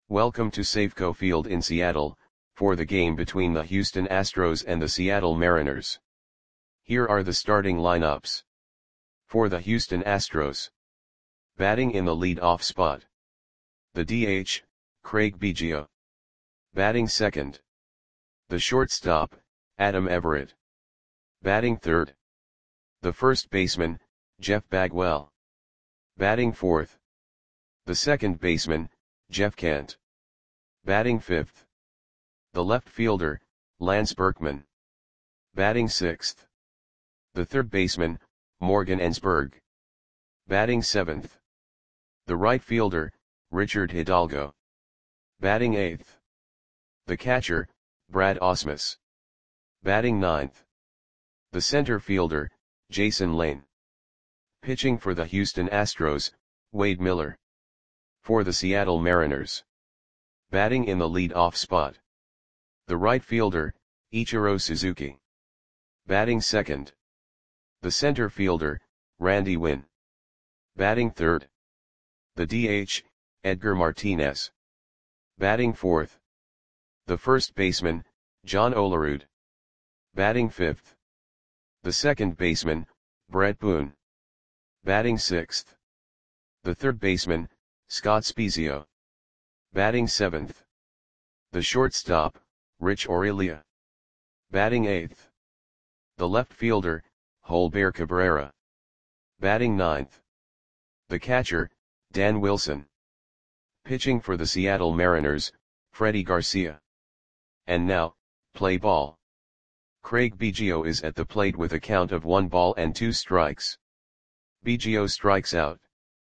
Welcome to Safeco Field in Seattle, for the game between the Houston Astros and the Seattle Mariners. Here are the starting lineups. For the Houston Astros. Batting in the lead-off spot. The DH, Craig Biggio. Batting second. The shortstop, Adam Everett. Batting third. The first baseman, Jeff Bagwell. Batting fourth. The second baseman, Jeff Kent. Batting fifth. The left fielder, Lance Berkman. Batting sixth. The third baseman, Morgan Ensberg. Batting seventh. The right fielder, Richard Hidalgo. Batting eighth. The catcher, Brad Ausmus. Batting ninth. The center fielder, Jason Lane. Pitching for the Houston Astros, Wade Miller. For the Seattle Mariners. Batting in the lead-off spot. The right fielder, Ichiro Suzuki. Batting second. The center fielder, Randy Winn. Batting third. The DH, Edgar Martinez. Batting fourth. The first baseman, John Olerud. Batting fifth. The second baseman, Brett Boone. Batting sixth. The third baseman, Scott Spiezio. Batting seventh. The shortstop, Rich Aurelia. Batting eighth. The left fielder, Holber Cabrera. Batting ninth. The catcher, Dan Wilson. Pitching for the Seattle Mariners, Freddie Garcia. And now, play ball. Craig Biggio is at the plate with a count of 1 ball and 2 strikes. Biggio strikes out.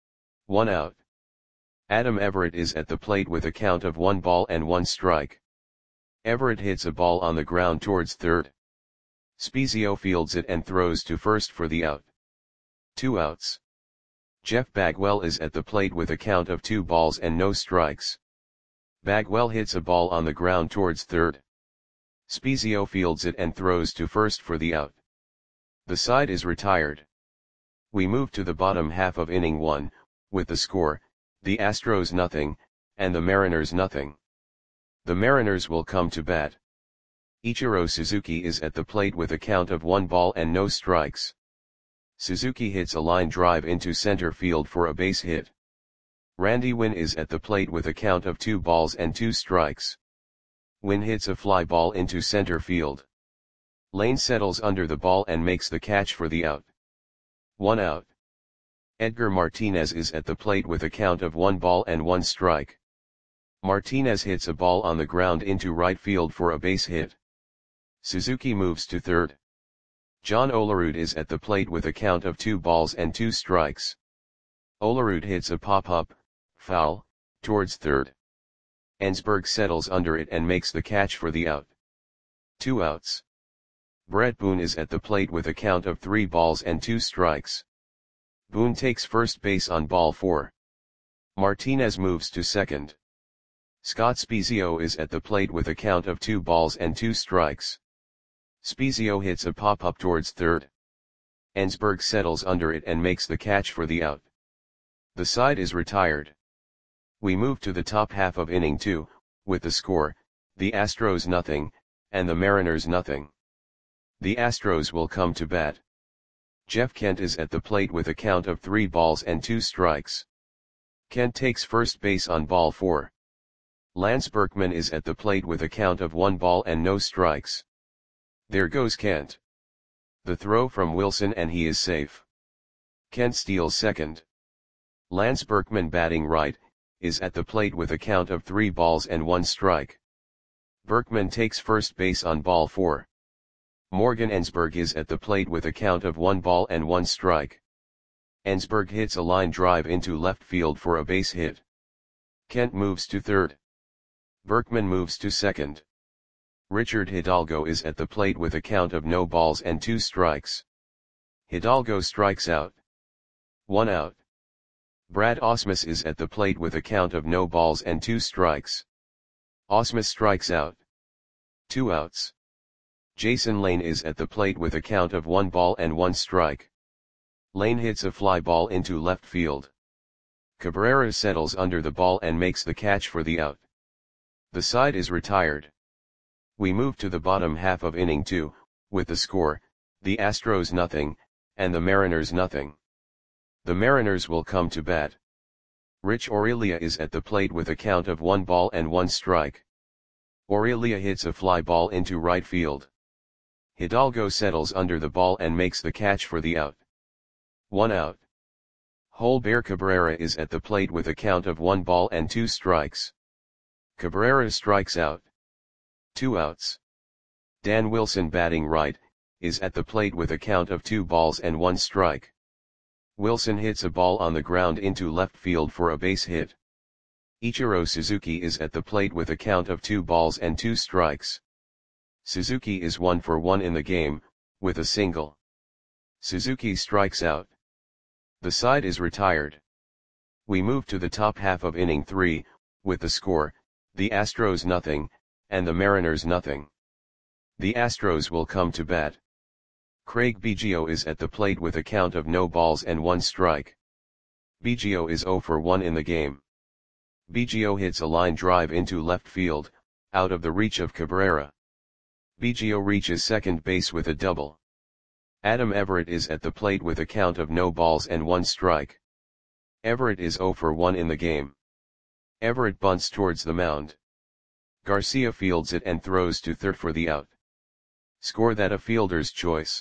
1 out. Adam Everett is at the plate with a count of 1 ball and 1 strike. Everett hits a ball on the ground towards third. Spiezio fields it and throws to first for the out. 2 outs. Jeff Bagwell is at the plate with a count of 2 balls and no strikes. Bagwell hits a ball on the ground towards third. Spiezio fields it and throws to first for the out. The side is retired. We move to the bottom half of inning 1, with the score, the Astros nothing, and the Mariners nothing. The Mariners will come to bat. Ichiro Suzuki is at the plate with a count of 1 ball and no strikes. Suzuki hits a line drive into center field for a base hit. Randy Winn is at the plate with a count of 2 balls and 2 strikes. Winn hits a fly ball into center field. Lane settles under the ball and makes the catch for the out. 1 out. Edgar Martinez is at the plate with a count of 1 ball and 1 strike. Martinez hits a ball on the ground into right field for a base hit. Suzuki moves to third. John Olerud is at the plate with a count of 2 balls and 2 strikes. Olerud hits a pop-up, foul, towards third. Ensberg settles under it and makes the catch for the out. 2 outs. Brett Boone is at the plate with a count of 3 balls and 2 strikes. Boone takes first base on ball 4. Martinez moves to second. Scott Spiezio is at the plate with a count of 2 balls and 2 strikes. Spiezio hits a pop-up towards third. Ensberg settles under it and makes the catch for the out. The side is retired. We move to the top half of inning 2, with the score, the Astros nothing, and the Mariners nothing. The Astros will come to bat. Jeff Kent is at the plate with a count of 3 balls and 2 strikes. Kent takes first base on ball 4. Lance Berkman is at the plate with a count of 1 ball and no strikes. There goes Kent. The throw from Wilson and he is safe. Kent steals second. Lance Berkman, batting right, is at the plate with a count of 3 balls and 1 strike. Berkman takes first base on ball 4. Morgan Ensberg is at the plate with a count of 1 ball and 1 strike. Ensberg hits a line drive into left field for a base hit. Kent moves to third. Berkman moves to second. Richard Hidalgo is at the plate with a count of no balls and 2 strikes. Hidalgo strikes out. 1 out. Brad Ausmus is at the plate with a count of no balls and 2 strikes. Ausmus strikes out. 2 outs. Jason Lane is at the plate with a count of 1 ball and 1 strike. Lane hits a fly ball into left field. Cabrera settles under the ball and makes the catch for the out. The side is retired. We move to the bottom half of inning 2, with the score, the Astros nothing, and the Mariners nothing. The Mariners will come to bat. Rich Aurelia is at the plate with a count of 1 ball and 1 strike. Aurelia hits a fly ball into right field. Hidalgo settles under the ball and makes the catch for the out. 1 out. Holber Cabrera is at the plate with a count of 1 ball and 2 strikes. Cabrera strikes out. 2 outs. Dan Wilson, batting right, is at the plate with a count of 2 balls and 1 strike. Wilson hits a ball on the ground into left field for a base hit. Ichiro Suzuki is at the plate with a count of 2 balls and 2 strikes. Suzuki is 1 for 1 in the game, with a single. Suzuki strikes out. The side is retired. We move to the top half of inning 3, with the score, the Astros nothing, and the Mariners nothing. The Astros will come to bat. Craig Biggio is at the plate with a count of no balls and 1 strike. Biggio is 0 for 1 in the game. Biggio hits a line drive into left field, out of the reach of Cabrera. Biggio reaches second base with a double. Adam Everett is at the plate with a count of no balls and 1 strike. Everett is 0 for 1 in the game. Everett bunts towards the mound. Garcia fields it and throws to third for the out. Score that a fielder's choice.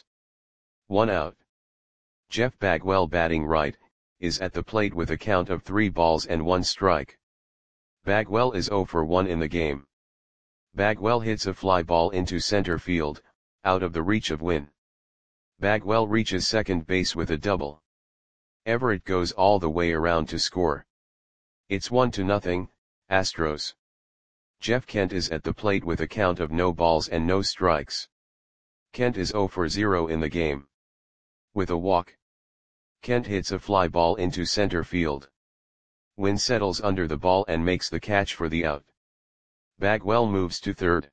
1 out. Jeff Bagwell, batting right, is at the plate with a count of 3 balls and 1 strike. Bagwell is 0 for 1 in the game. Bagwell hits a fly ball into center field, out of the reach of Wynn. Bagwell reaches second base with a double. Everett goes all the way around to score. It's 1-0, Astros. Jeff Kent is at the plate with a count of no balls and no strikes. Kent is 0 for 0 in the game. With a walk, Kent hits a fly ball into center field. Wynn settles under the ball and makes the catch for the out. Bagwell moves to third.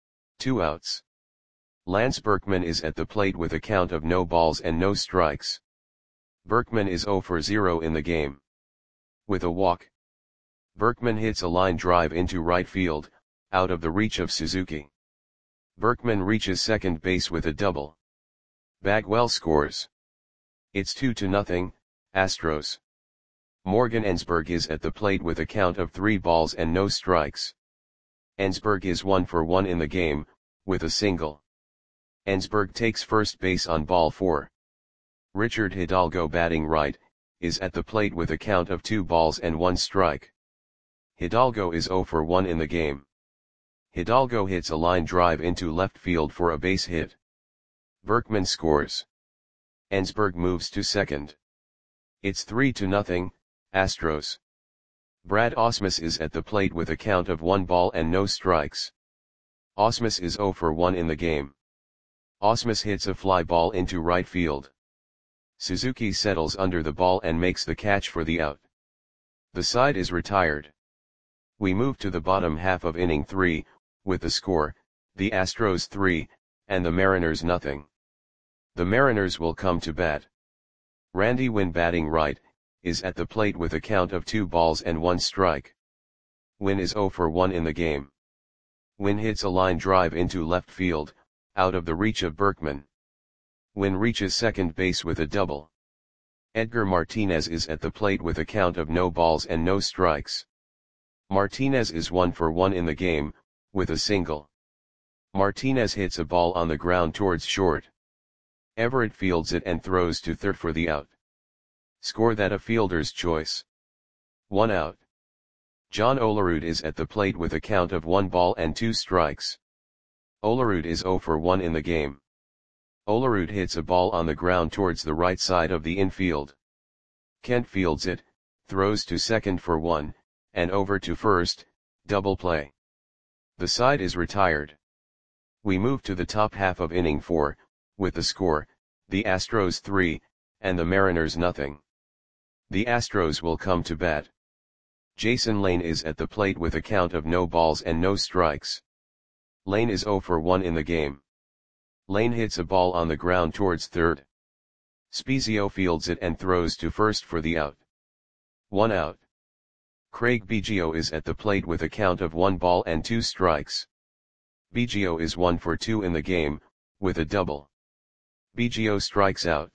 2 outs. Lance Berkman is at the plate with a count of no balls and no strikes. Berkman is 0 for 0 in the game. With a walk, Berkman hits a line drive into right field, out of the reach of Suzuki. Berkman reaches second base with a double. Bagwell scores. It's 2-0, Astros. Morgan Ensberg is at the plate with a count of 3 balls and no strikes. Ensberg is 1 for 1 in the game, with a single. Ensberg takes first base on ball 4. Richard Hidalgo, batting right, is at the plate with a count of 2 balls and 1 strike. Hidalgo is 0 for 1 in the game. Hidalgo hits a line drive into left field for a base hit. Berkman scores. Ensberg moves to second. It's 3-0, Astros. Brad Ausmus is at the plate with a count of 1 ball and no strikes. Ausmus is 0 for 1 in the game. Ausmus hits a fly ball into right field. Suzuki settles under the ball and makes the catch for the out. The side is retired. We move to the bottom half of inning 3, with the score, the Astros 3, and the Mariners nothing. The Mariners will come to bat. Randy Wynn, batting right, is at the plate with a count of 2 balls and 1 strike. Wynn is 0 for 1 in the game. Wynn hits a line drive into left field, out of the reach of Berkman. Wynn reaches second base with a double. Edgar Martinez is at the plate with a count of no balls and no strikes. Martinez is 1 for 1 in the game, with a single. Martinez hits a ball on the ground towards short. Everett fields it and throws to third for the out. Score that a fielder's choice. 1 out. John Olerud is at the plate with a count of 1 ball and 2 strikes. Olerud is 0 for 1 in the game. Olerud hits a ball on the ground towards the right side of the infield. Kent fields it, throws to second for 1, and over to first, double play. The side is retired. We move to the top half of inning 4, with the score, the Astros 3, and the Mariners nothing. The Astros will come to bat. Jason Lane is at the plate with a count of no balls and no strikes. Lane is 0 for 1 in the game. Lane hits a ball on the ground towards third. Spezio fields it and throws to first for the out. 1 out. Craig Biggio is at the plate with a count of 1 ball and 2 strikes. Biggio is 1 for 2 in the game, with a double. Biggio strikes out.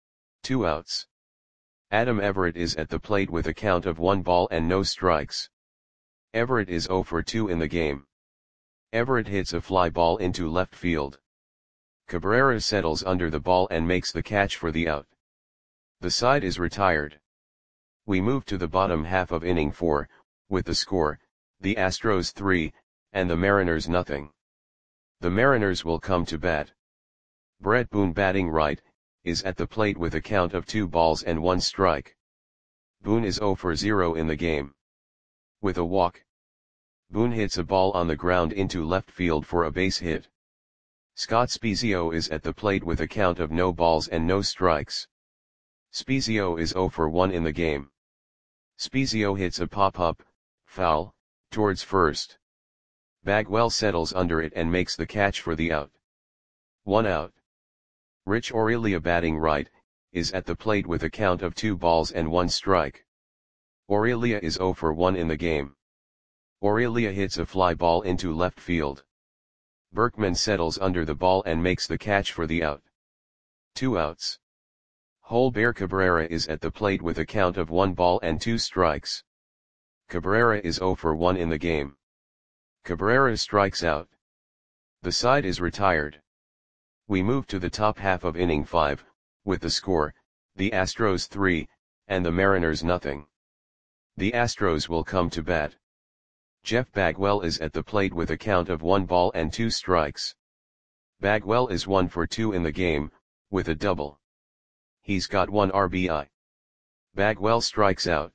2 outs. Adam Everett is at the plate with a count of 1 ball and no strikes. Everett is 0 for 2 in the game. Everett hits a fly ball into left field. Cabrera settles under the ball and makes the catch for the out. The side is retired. We move to the bottom half of inning 4, with the score, the Astros 3, and the Mariners nothing. The Mariners will come to bat. Brett Boone, batting right, is at the plate with a count of 2 balls and 1 strike. Boone is 0 for 0 in the game. With a walk, Boone hits a ball on the ground into left field for a base hit. Scott Spiezio is at the plate with a count of no balls and no strikes. Spiezio is 0 for 1 in the game. Spiezio hits a pop-up, foul, towards first. Bagwell settles under it and makes the catch for the out. 1 out. Rich Aurelia, batting right, is at the plate with a count of 2 balls and 1 strike. Aurelia is 0 for 1 in the game. Aurelia hits a fly ball into left field. Berkman settles under the ball and makes the catch for the out. 2 outs. Holber Cabrera is at the plate with a count of 1 ball and 2 strikes. Cabrera is 0 for 1 in the game. Cabrera strikes out. The side is retired. We move to the top half of inning 5, with the score, the Astros 3, and the Mariners nothing. The Astros will come to bat. Jeff Bagwell is at the plate with a count of 1 ball and 2 strikes. Bagwell is 1 for 2 in the game, with a double. He's got 1 RBI. Bagwell strikes out.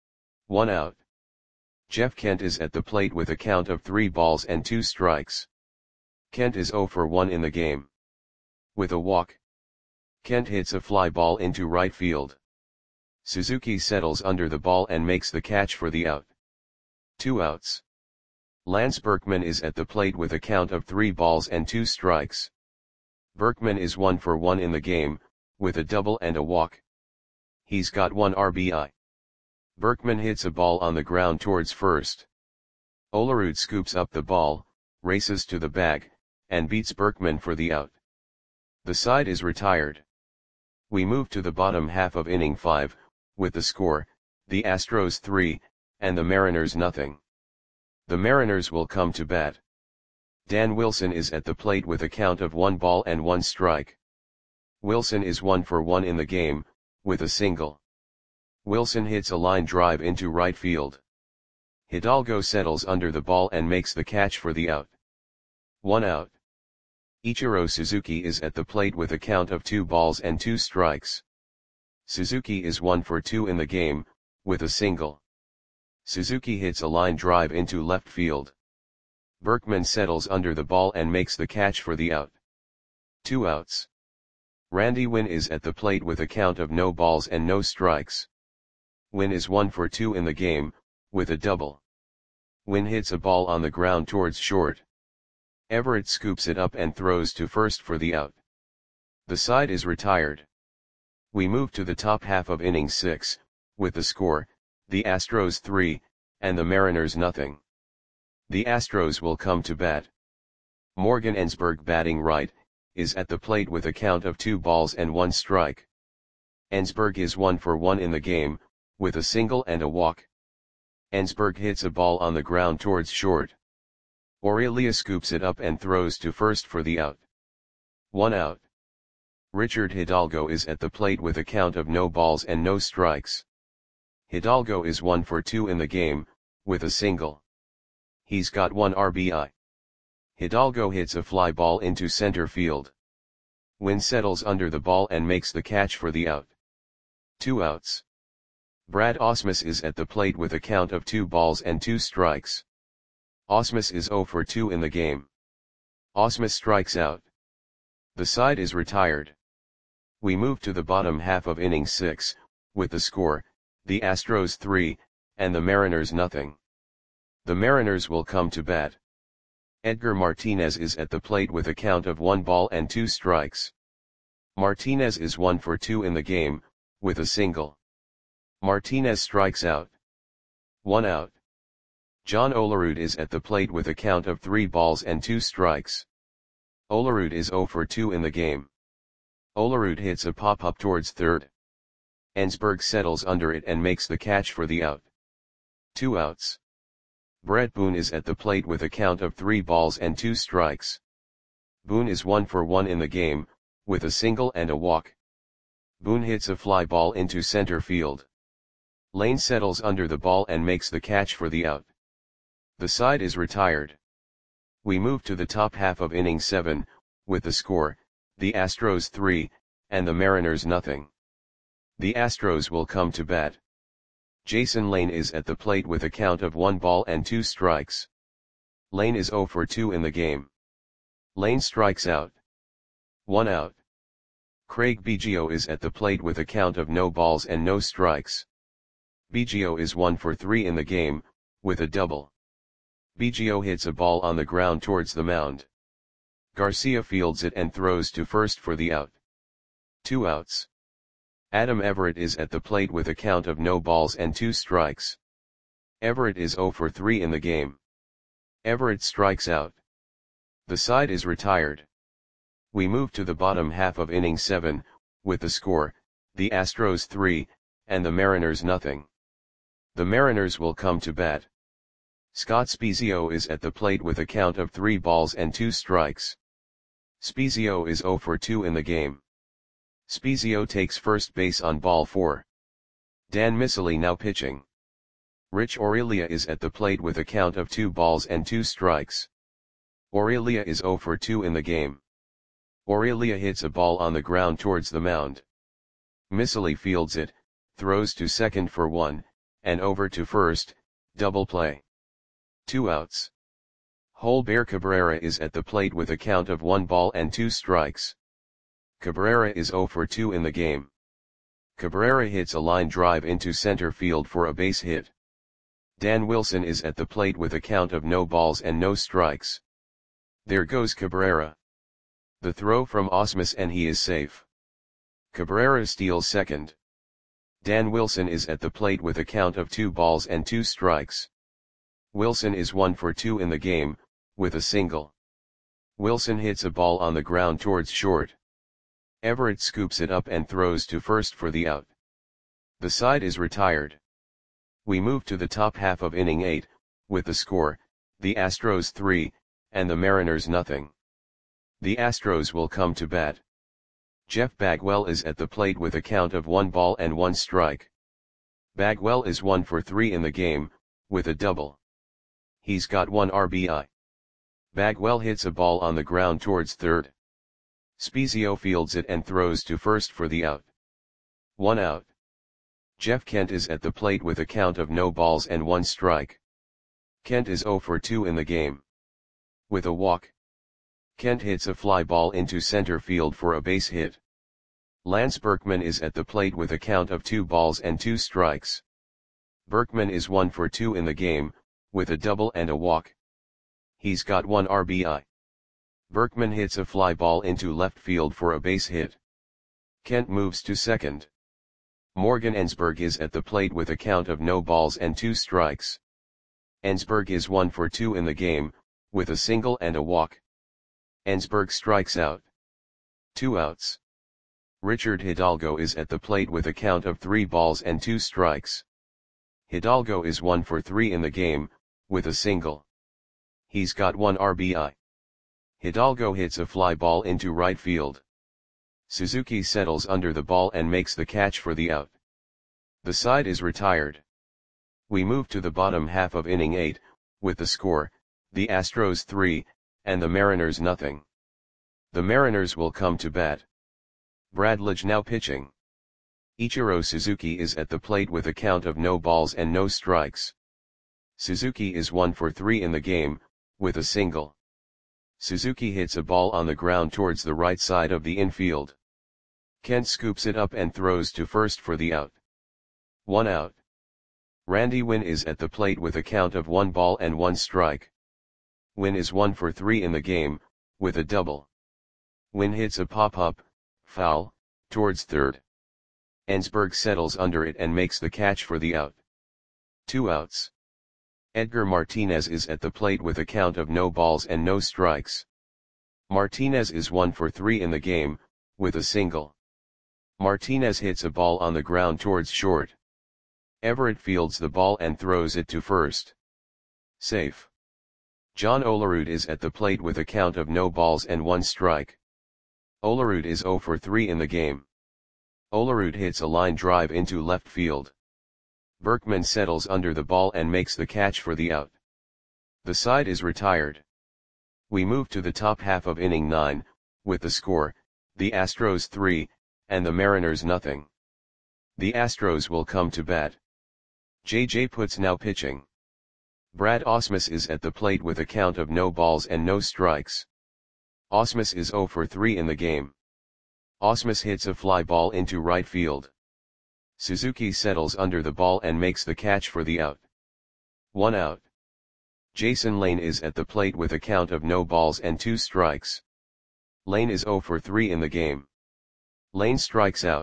1 out. Jeff Kent is at the plate with a count of 3 balls and 2 strikes. Kent is 0 for 1 in the game. With a walk, Kent hits a fly ball into right field. Suzuki settles under the ball and makes the catch for the out. 2 outs. Lance Berkman is at the plate with a count of 3 balls and 2 strikes. Berkman is 1 for 1 in the game, with a double and a walk. He's got 1 RBI. Berkman hits a ball on the ground towards first. Olerud scoops up the ball, races to the bag, and beats Berkman for the out. The side is retired. We move to the bottom half of inning 5, with the score, the Astros 3, and the Mariners nothing. The Mariners will come to bat. Dan Wilson is at the plate with a count of 1 ball and 1 strike. Wilson is 1 for 1 in the game, with a single. Wilson hits a line drive into right field. Hidalgo settles under the ball and makes the catch for the out. 1 out. Ichiro Suzuki is at the plate with a count of 2 balls and 2 strikes. Suzuki is 1 for 2 in the game, with a single. Suzuki hits a line drive into left field. Berkman settles under the ball and makes the catch for the out. 2 outs. Randy Winn is at the plate with a count of no balls and no strikes. Winn is 1 for 2 in the game, with a double. Winn hits a ball on the ground towards short. Everett scoops it up and throws to first for the out. The side is retired. We move to the top half of inning 6, with the score, the Astros 3, and the Mariners nothing. The Astros will come to bat. Morgan Ensberg, batting right, is at the plate with a count of 2 balls and 1 strike. Ensberg is 1 for 1 in the game, with a single and a walk. Ensberg hits a ball on the ground towards short. Aurelia scoops it up and throws to first for the out. 1 out. Richard Hidalgo is at the plate with a count of no balls and no strikes. Hidalgo is 1 for 2 in the game, with a single. He's got 1 RBI. Hidalgo hits a fly ball into center field. Winn settles under the ball and makes the catch for the out. 2 outs. Brad Ausmus is at the plate with a count of 2 balls and 2 strikes. Ausmus is 0 for 2 in the game. Ausmus strikes out. The side is retired. We move to the bottom half of inning 6, with the score, the Astros 3, and the Mariners nothing. The Mariners will come to bat. Edgar Martinez is at the plate with a count of 1 ball and 2 strikes. Martinez is 1 for 2 in the game, with a single. Martinez strikes out. 1 out. John Olerud is at the plate with a count of 3 balls and 2 strikes. Olerud is 0 for 2 in the game. Olerud hits a pop-up towards third. Ensberg settles under it and makes the catch for the out. 2 outs. Brett Boone is at the plate with a count of 3 balls and 2 strikes. Boone is 1 for 1 in the game, with a single and a walk. Boone hits a fly ball into center field. Lane settles under the ball and makes the catch for the out. The side is retired. We move to the top half of inning 7, with the score, the Astros 3, and the Mariners nothing. The Astros will come to bat. Jason Lane is at the plate with a count of 1 ball and 2 strikes. Lane is 0 for 2 in the game. Lane strikes out. 1 out. Craig Biggio is at the plate with a count of no balls and no strikes. Biggio is 1 for 3 in the game, with a double. Biggio hits a ball on the ground towards the mound. Garcia fields it and throws to first for the out. 2 outs. Adam Everett is at the plate with a count of no balls and 2 strikes. Everett is 0 for 3 in the game. Everett strikes out. The side is retired. We move to the bottom half of inning 7, with the score, the Astros 3, and the Mariners nothing. The Mariners will come to bat. Scott Spiezio is at the plate with a count of 3 balls and 2 strikes. Spiezio is 0 for 2 in the game. Spiezio takes first base on ball 4. Dan Miceli now pitching. Rich Aurelia is at the plate with a count of 2 balls and 2 strikes. Aurelia is 0 for 2 in the game. Aurelia hits a ball on the ground towards the mound. Miceli fields it, throws to second for 1, and over to first, double play. 2 outs. Holber Cabrera is at the plate with a count of 1 ball and 2 strikes. Cabrera is 0 for 2 in the game. Cabrera hits a line drive into center field for a base hit. Dan Wilson is at the plate with a count of no balls and no strikes. There goes Cabrera. The throw from Ausmus and he is safe. Cabrera steals second. Dan Wilson is at the plate with a count of 2 balls and 2 strikes. Wilson is 1 for 2 in the game, with a single. Wilson hits a ball on the ground towards short. Everett scoops it up and throws to first for the out. The side is retired. We move to the top half of inning 8, with the score, the Astros 3, and the Mariners nothing. The Astros will come to bat. Jeff Bagwell is at the plate with a count of 1 ball and 1 strike. Bagwell is 1 for 3 in the game, with a double. He's got 1 RBI. Bagwell hits a ball on the ground towards third. Spiezio fields it and throws to first for the out. 1 out. Jeff Kent is at the plate with a count of no balls and 1 strike. Kent is 0 for 2 in the game. With a walk. Kent hits a fly ball into center field for a base hit. Lance Berkman is at the plate with a count of 2 balls and 2 strikes. Berkman is 1 for 2 in the game, with a double and a walk. He's got 1 RBI. Berkman hits a fly ball into left field for a base hit. Kent moves to second. Morgan Ensberg is at the plate with a count of no balls and 2 strikes. Ensberg is 1 for 2 in the game, with a single and a walk. Ensberg strikes out. 2 outs. Richard Hidalgo is at the plate with a count of 3 balls and 2 strikes. Hidalgo is 1 for 3 in the game, with a single. He's got 1 RBI. Hidalgo hits a fly ball into right field. Suzuki settles under the ball and makes the catch for the out. The side is retired. We move to the bottom half of inning 8, with the score, the Astros 3, and the Mariners nothing. The Mariners will come to bat. Brad Lidge now pitching. Ichiro Suzuki is at the plate with a count of no balls and no strikes. Suzuki is 1 for 3 in the game, with a single. Suzuki hits a ball on the ground towards the right side of the infield. Kent scoops it up and throws to first for the out. 1 out. Randy Winn is at the plate with a count of 1 ball and 1 strike. Winn is 1 for 3 in the game, with a double. Winn hits a pop-up, foul, towards third. Ensberg settles under it and makes the catch for the out. 2 outs. Edgar Martinez is at the plate with a count of no balls and no strikes. Martinez is 1 for 3 in the game, with a single. Martinez hits a ball on the ground towards short. Everett fields the ball and throws it to first. Safe. John Olerud is at the plate with a count of no balls and 1 strike. Olerud is 0 for 3 in the game. Olerud hits a line drive into left field. Berkman settles under the ball and makes the catch for the out. The side is retired. We move to the top half of inning 9, with the score, the Astros 3, and the Mariners nothing. The Astros will come to bat. J.J. Putz now pitching. Brad Ausmus is at the plate with a count of no balls and no strikes. Ausmus is 0 for 3 in the game. Ausmus hits a fly ball into right field. Suzuki settles under the ball and makes the catch for the out. 1 out. Jason Lane is at the plate with a count of no balls and 2 strikes. Lane is 0 for 3 in the game. Lane strikes out.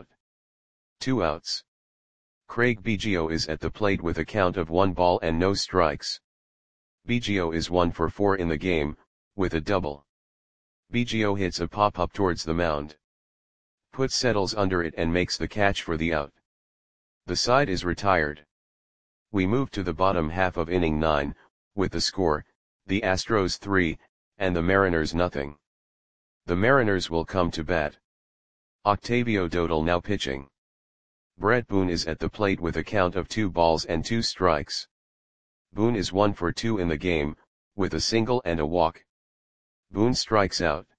2 outs. Craig Biggio is at the plate with a count of 1 ball and no strikes. Biggio is 1 for 4 in the game, with a double. Biggio hits a pop-up towards the mound. Putz settles under it and makes the catch for the out. The side is retired. We move to the bottom half of inning 9, with the score, the Astros 3, and the Mariners nothing. The Mariners will come to bat. Octavio Dotel now pitching. Brett Boone is at the plate with a count of 2 balls and 2 strikes. Boone is 1 for 2 in the game, with a single and a walk. Boone strikes out.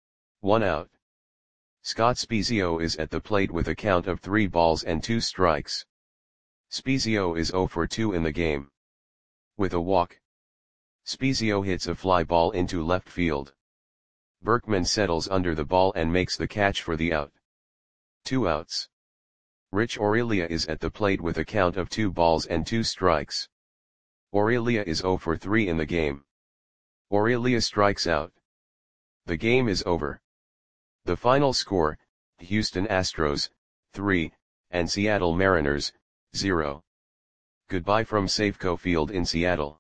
1 out. Scott Spiezio is at the plate with a count of 3 balls and 2 strikes. Spiezio is 0 for 2 in the game. With a walk. Spiezio hits a fly ball into left field. Berkman settles under the ball and makes the catch for the out. 2 outs. Rich Aurelia is at the plate with a count of 2 balls and 2 strikes. Aurelia is 0 for 3 in the game. Aurelia strikes out. The game is over. The final score, Houston Astros, 3, and Seattle Mariners, 0. Goodbye from Safeco Field in Seattle.